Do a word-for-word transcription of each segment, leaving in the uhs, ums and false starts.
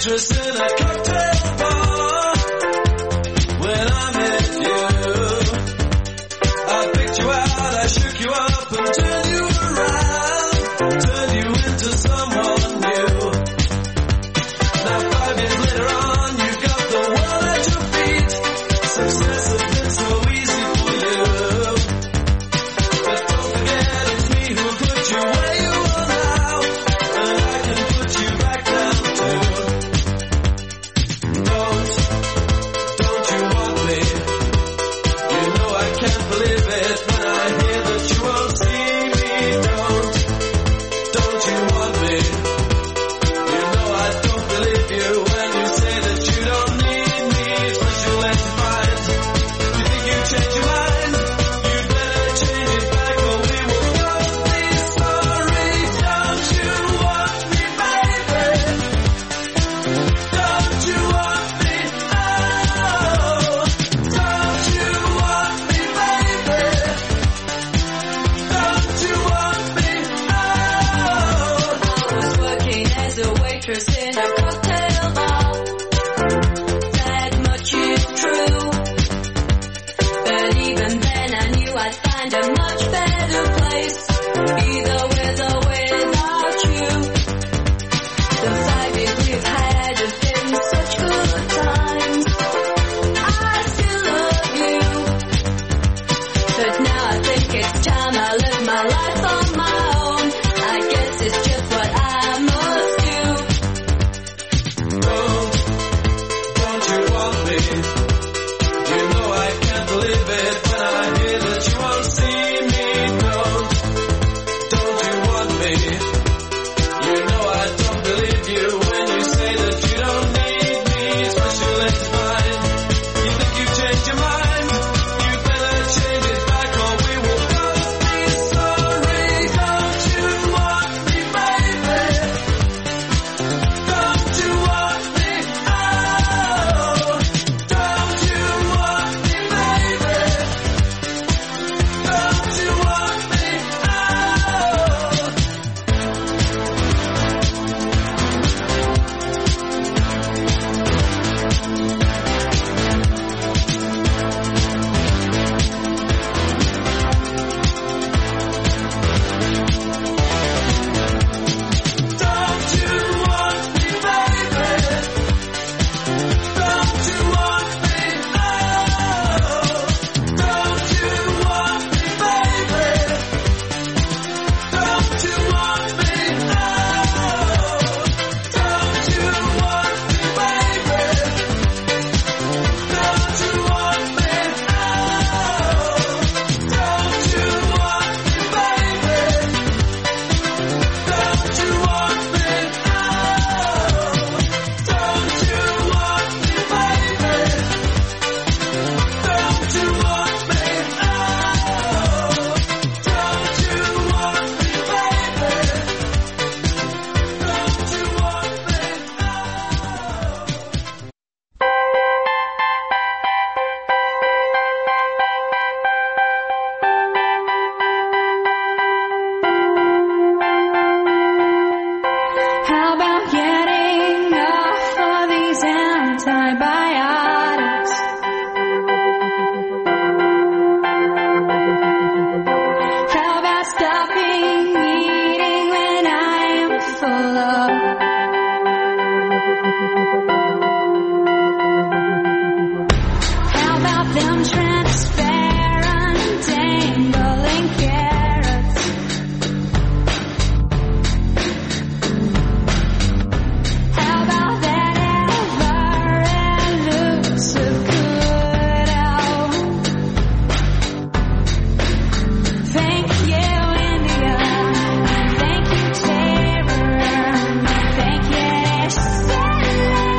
waitress in a cocktail bar. When I met you, I picked you out, I shook you up and turned you around, turned you into someone new. Now five years later on, you've got the world at your feet. Success has been so easy for you. But don't forget it's me who put you where you are now, and I can put you back down too. Don't, don't you want me? You know I can't believe it when I hear that you won't see me. Don't, don't you want me? You know I don't believe you when you say that you don't need me. First you let your mind, you think you change your mind. You better change it back or we will both be sorry. Don't you want me, baby? Don't you want me? Oh, don't you want me, baby? Don't you want me? Oh. I was working as a waitress in a cocktail bar. That much is true. But even then I knew I'd find a much better place, either with or without you. The five years we've had have been such good times. I still love you. But now I think it's time I live my life on my own. I guess it's just what I must do. Don't, don't you want me? You know I can't believe it when I hear that you won't see me. Don't, don't you want me? You know I don't believe you when you say that you don't need me. Especially let your mind, you think you changed your mind. You better change it back or we will both be sorry. Don't you want me, baby? Don't you want me? Oh, don't you want me, baby? Don't you want me? Oh. Don't you want me, baby? Don't you want me? Oh, don't you want me, baby? Don't you want me? Oh, don't you want me, baby? Don't you want me? Oh, don't you want me, baby? Don't you want me? Oh, don't you want me, baby? Don't you want me? Oh, don't you want me, How about getting off of these antibiotics? How about stopping eating when I am full of? How about them transparent dangling carrots? How about that ever-elusive good-out? Thank you, India. Thank you, terror. Thank you,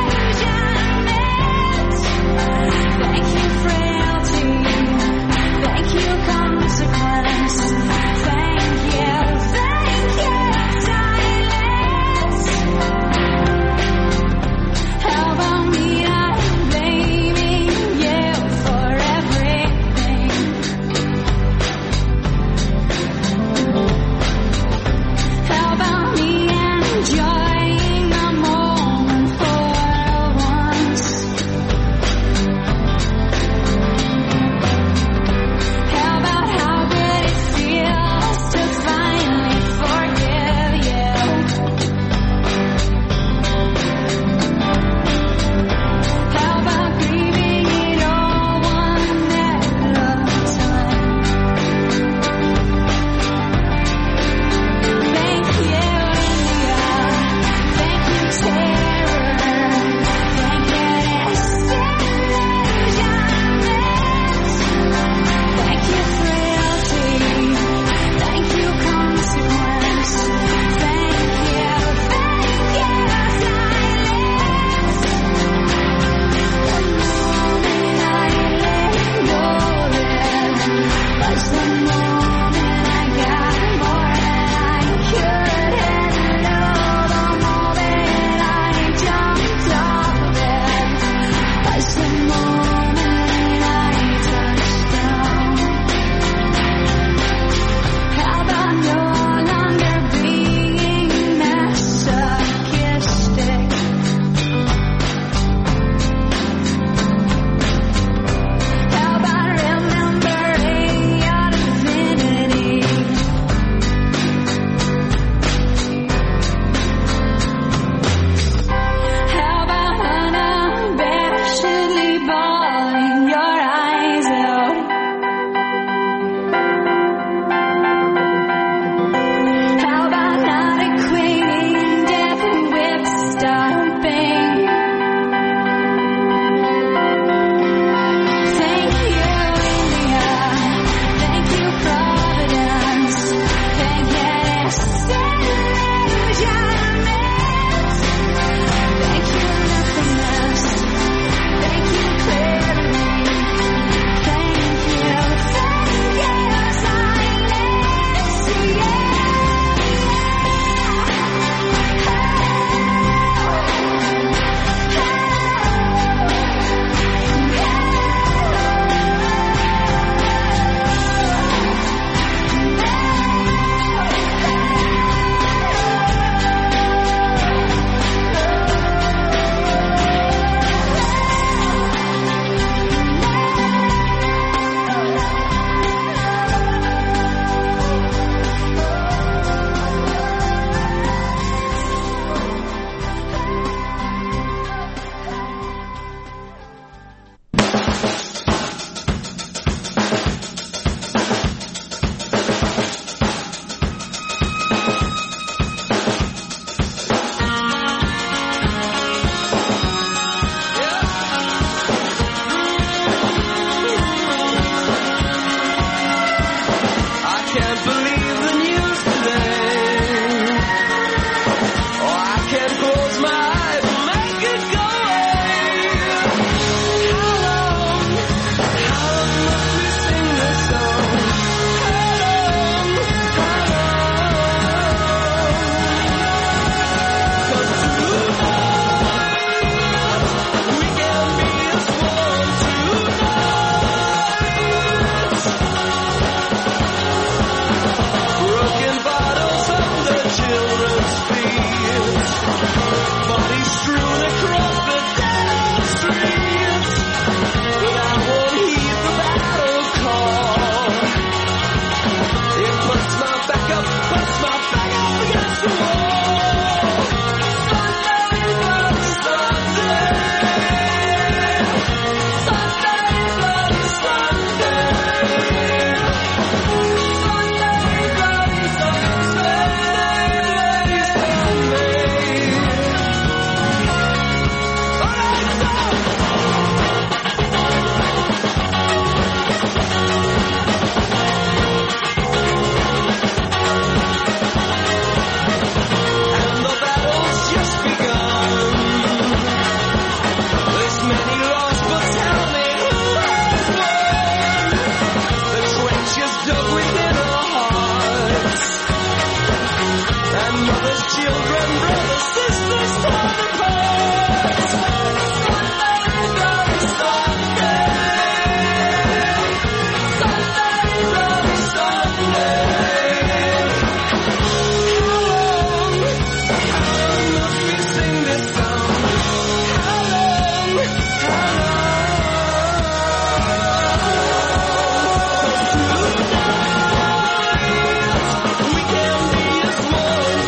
and mothers, children, brothers, sisters, torn apart. Sunday, bloody Sunday. Sunday, bloody Sunday. How long, how long must we sing this song? How long, how long? We can be as one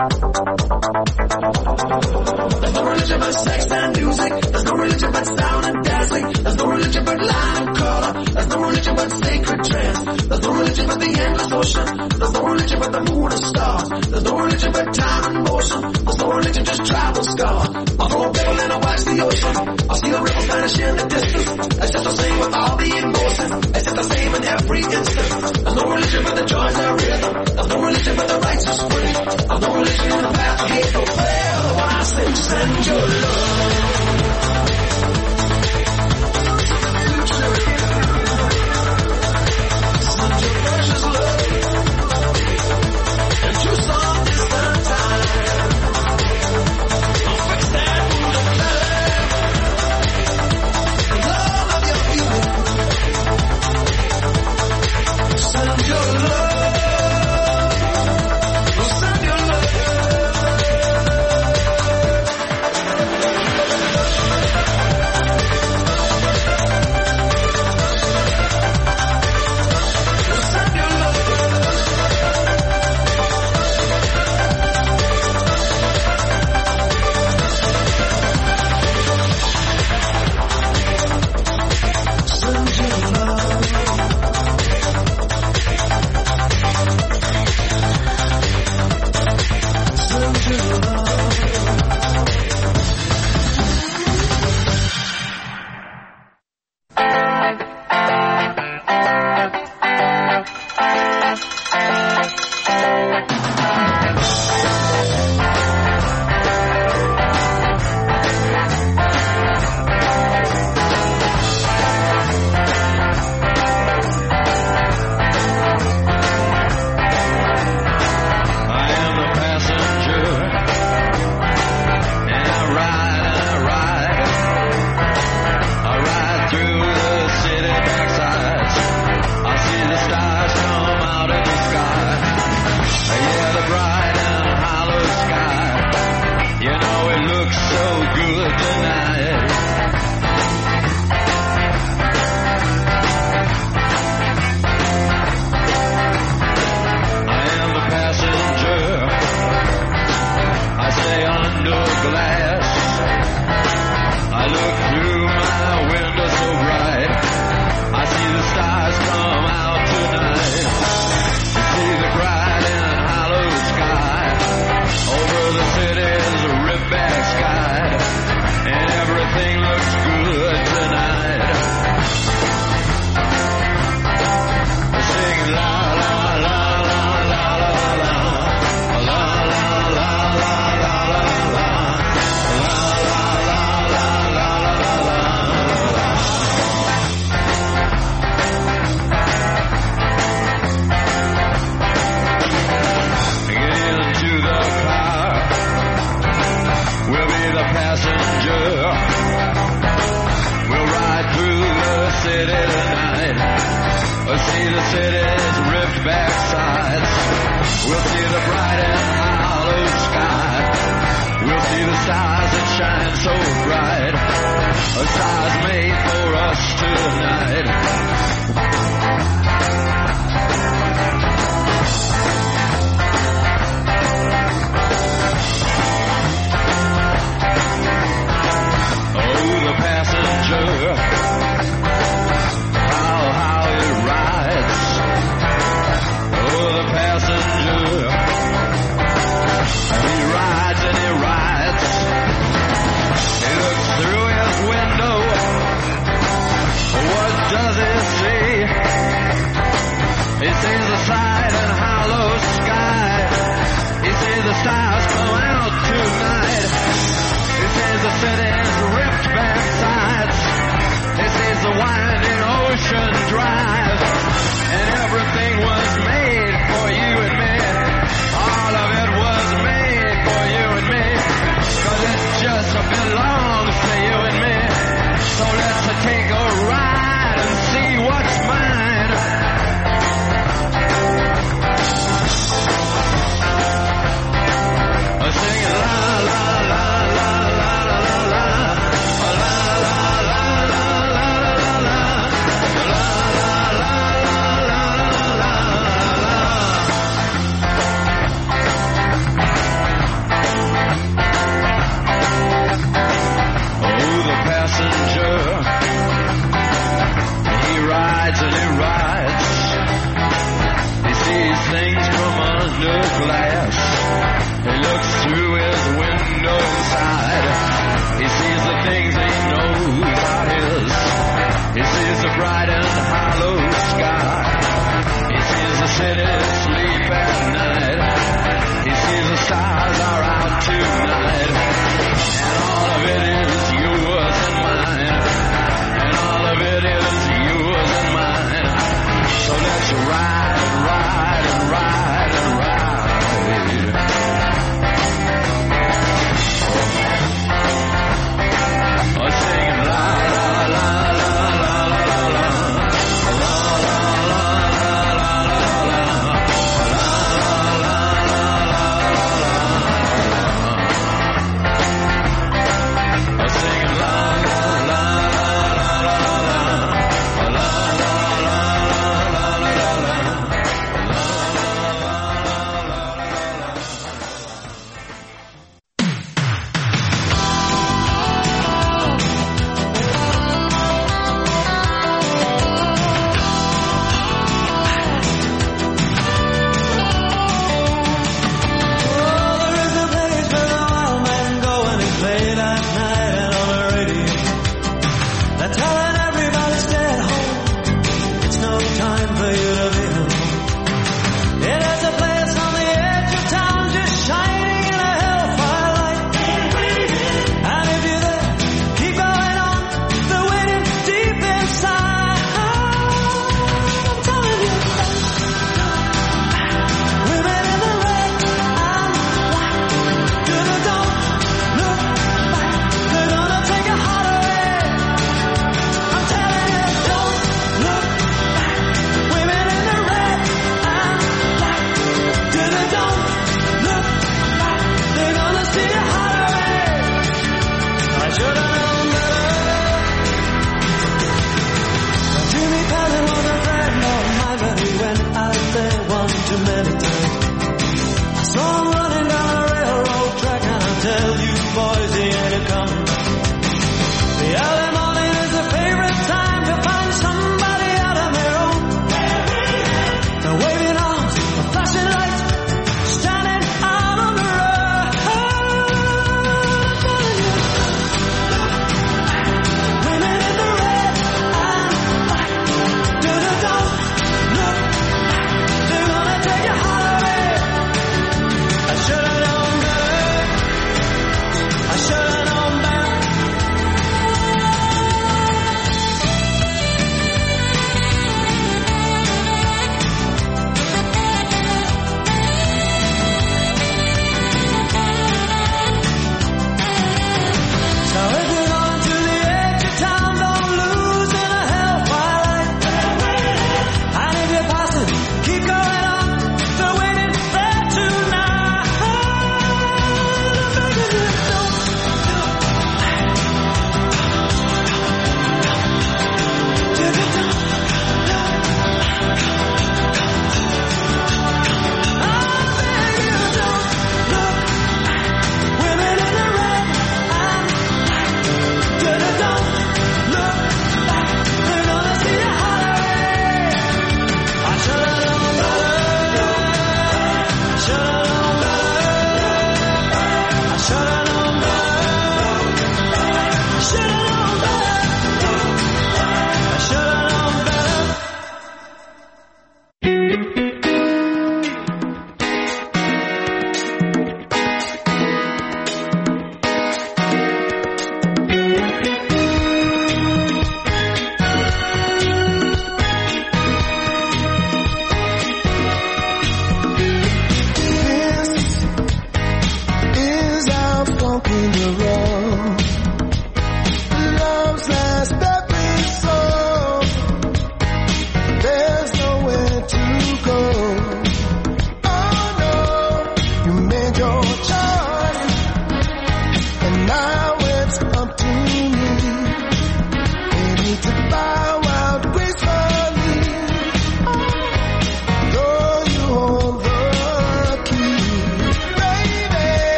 There's no religion but sex and music. There's no religion but sound and dancing. There's no religion but line and color. There's no religion but sacred trance. There's no religion but the endless ocean. There's no religion but the moon and stars. There's no religion but time and motion. There's no religion, just travel scars. I'll throw a pebble and I'll watch the ocean. I'll see the river vanish in the distance. It's just the same with all the emotions. It's just the same in every instant. There's no religion but the joys and rhythm. There's no religion but the righteous way. There's no religion in the path of hate or fear. When I say send your love. Does it see? things he knows are his. He sees the bright and hollow sky. He sees the city sleep at night. He sees the stars are out tonight. And all of it is yours and mine. And all of it is yours and mine. So let's ride and ride and ride and ride. Oh, singing la la la la la la la la la la la la la. Singing la la la la la la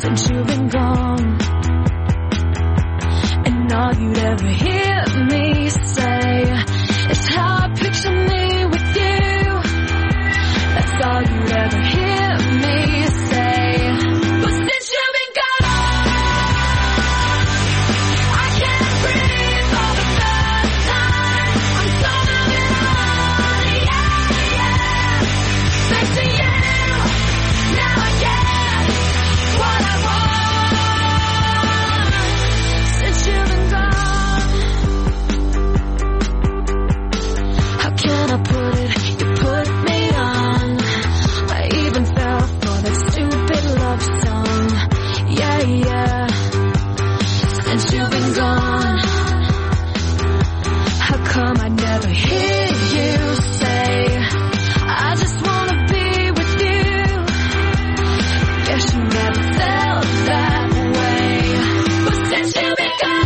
since you've been gone. And all you'd ever hear me say is how I picture me with you. That's all you'd ever hear me say. But since you've been gone, I can't breathe for the first time. I'm so moving on, yeah, yeah. Thanks to you, now I get what I want. Since you've been gone, how can I put it? You put me on. I even fell for that stupid love song. Yeah, yeah. Since you've been gone, how come I never hear you say I just wanna be with you? Guess you never felt that way. But since you've been gone,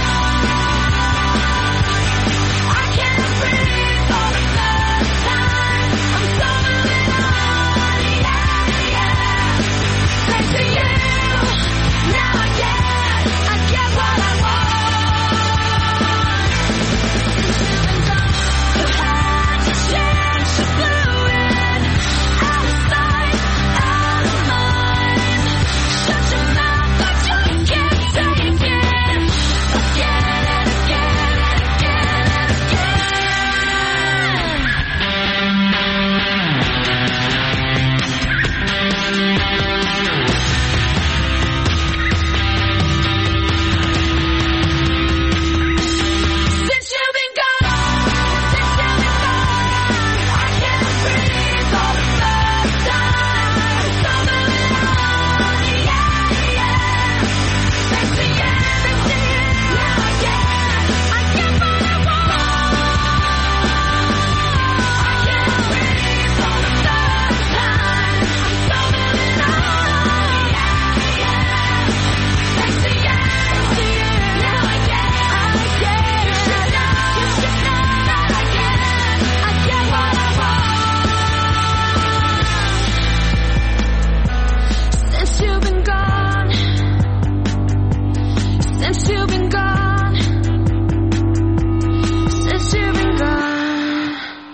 I can't breathe for the first time. I'm so moving on, yeah, yeah. Thanks to you, now I get, I get what I want. You had your chance, you blew it. Out of sight, out of mind. Shut your mouth, but you can't take it. Again and again and again and since you've been gone, since you've been gone, I can't breathe for the first time. I'm so moving on, yeah, yeah. Thanks to you, now I get, I get what I want. I can't breathe for the first time. I'm so moving on, yeah, yeah. Thanks to you, now I get, I get. You should know, you should know that I get, I get what I want. Since you've been gone, since you've been gone, since you've been gone.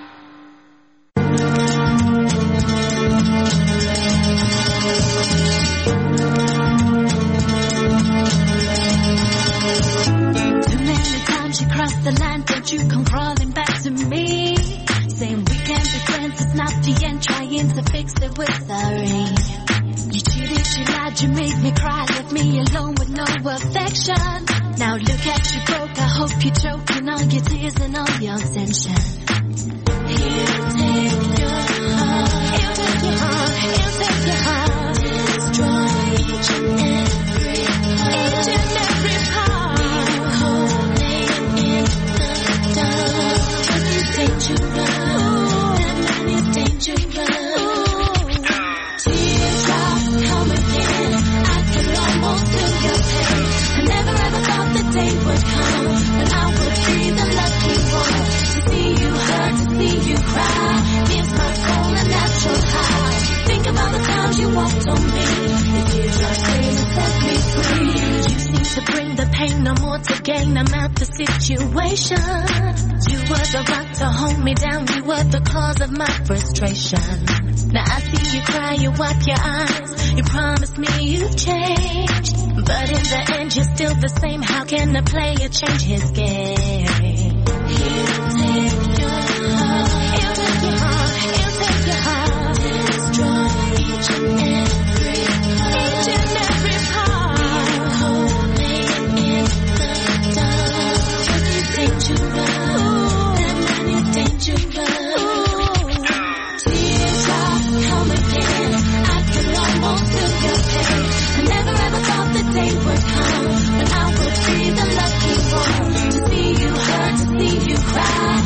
Too many times you crossed the line, don't you come crawling back to me. Saying we can't be friends, it's not the end, trying to fix it with sorry. You cheated, you lied, you made me cry, left me alone with no affection. Now look at you broke, I hope you're choking on your tears and all your tension. He'll take your heart, he'll take your heart, he'll take your heart. Destroy each and every part, each and every part. Calling in the dark, 'cause he's dangerous, that man is dangerous. Teardrops come again, I can almost feel your pain. I never ever thought the day would come when I would be the lucky one to see you hurt, to see you cry. Gives my soul a natural high. Think about the times you walked on me. The teardrops came and set me free. You seem to bring the pain, no more to gain. I'm out the situation. You were the rock to hold me down. You were the cause of my frustration. Now I see you cry, you wipe your eyes. You promised me you've changed, but in the end you're still the same. How can a player change his game? He'll take your heart, he'll take your heart, he'll take your heart. Destroy each and every part, each and every part. Calling in the dark, 'cause he's dangerous, that man is dangerous. Teardrops come again, I can almost feel your pain. I never ever thought the day would come when I would be the lucky one to see you hurt, to see you cry.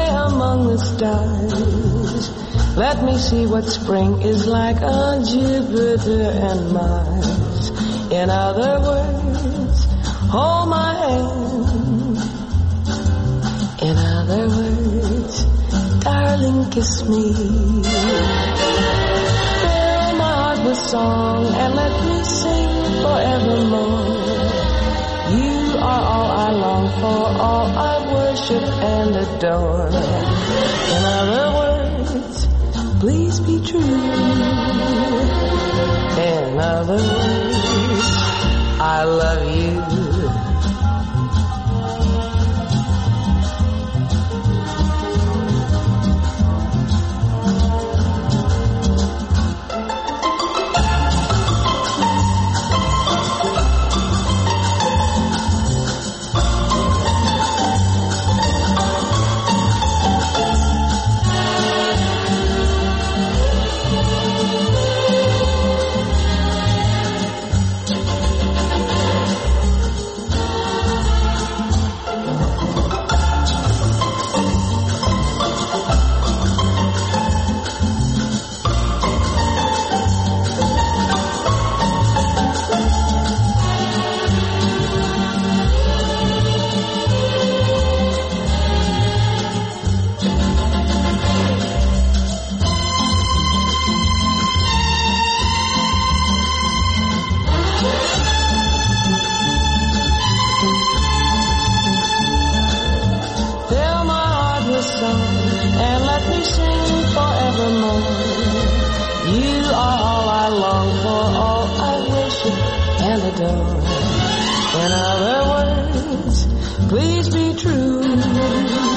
among the stars. Let me see what spring is like on Jupiter and Mars. In other words, hold my hand. In other words, darling, kiss me. Fill my heart with song and let me sing forevermore. You are all I long for, all I worship and adore. In other words, please be true. In other words, I love you. And let me sing forevermore. You are all I long for, all I worship and adore. In other words, please be true.